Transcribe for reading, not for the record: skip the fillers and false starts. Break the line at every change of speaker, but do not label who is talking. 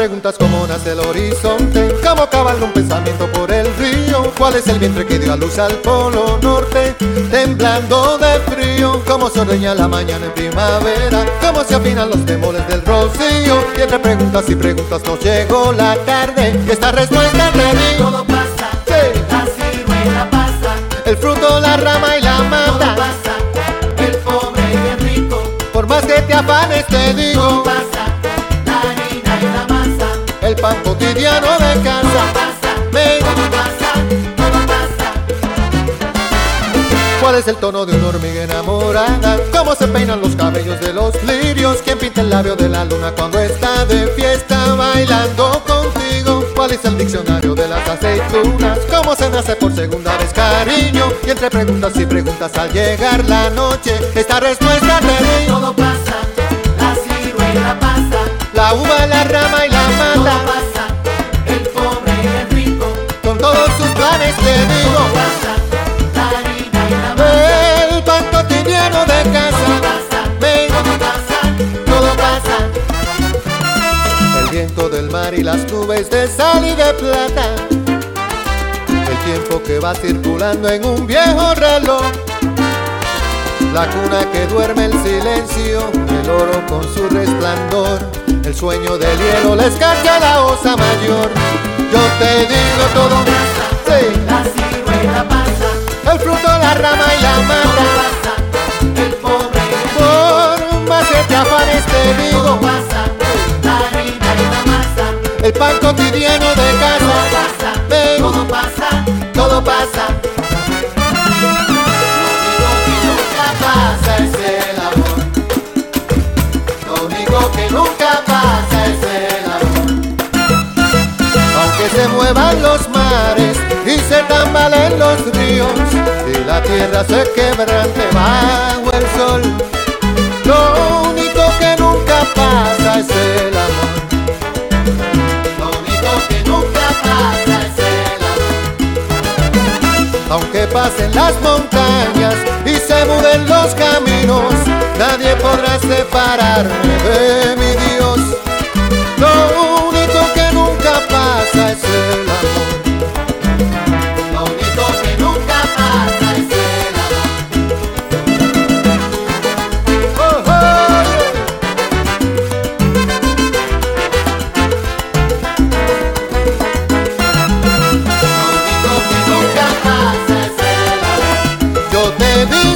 preguntas cómo nace el horizonte, cómo cabalga un pensamiento por el río, cuál es el vientre que dio a luz al polo norte, temblando de frío, cómo se ordeña la mañana en primavera, cómo se afinan los bemoles del rocío. Y entre preguntas y preguntas nos llegó la tarde, y esta respuesta te digo.
Todo pasa,
Sí.
la ciruela pasa,
El fruto, la rama y la
todo
mata,
pasa, el pobre y el rico.
por más que te afanes te
Todo
digo,
pasa, la harina y la masa.
el pan cotidiano de
Todo
casa.
pasa,
Ven.
todo pasa, todo pasa.
¿Cuál es el tono de una hormiga enamorada? ¿Cómo se peinan los cabellos de los lirios? ¿Quién pinta el labio de la luna cuando está de fiesta bailando contigo? ¿Cuál es el diccionario de las aceitunas? ¿Cómo se nace por segunda vez cariño? Y entre preguntas y preguntas al llegar la noche, esta respuesta te digo.
Todo pasa, la ciruela pasa,
La uva, la rama y la
todo
mata,
pasa, el pobre y el rico.
con todos sus planes te
Todo
digo.
pasa, la harina y la masa.
El pan cotidiano de
Todo
casa.
pasa,
Ven.
todo pasa,
Todo pasa. El viento del mar y las nubes de sal y de plata, el tiempo que va circulando en un viejo reloj, la cuna que duerme el silencio, el oro con su resplandor, el sueño del hielo, la escarcha, la osa mayor. Yo te digo todo, sí,
la ciruela pasa,
el fruto, la rama y la
todo
mata,
pasa, el pobre y el rico.
por más que te afanes te
Todo
digo,
pasa, la harina y la masa.
el pan cotidiano de
Todo
casa.
pasa,
Ven.
todo pasa,
Todo pasa.
lo único que nunca pasa es el amor.
Lo único que nunca pasa es el amor. Aunque se muevan los mares y se tambalen los ríos y la tierra se quebrante bajo el sol, lo único que nunca pasa es el amor.
Lo único que nunca pasa es el amor.
Aunque pasen las montañas y se muden los caminos, nadie podrá separarme de mi Dios. Lo único que nunca pasa es el amor.
Lo único que nunca pasa es el amor.
Oh, oh,
Lo único que nunca pasa es el amor.
Yo te digo.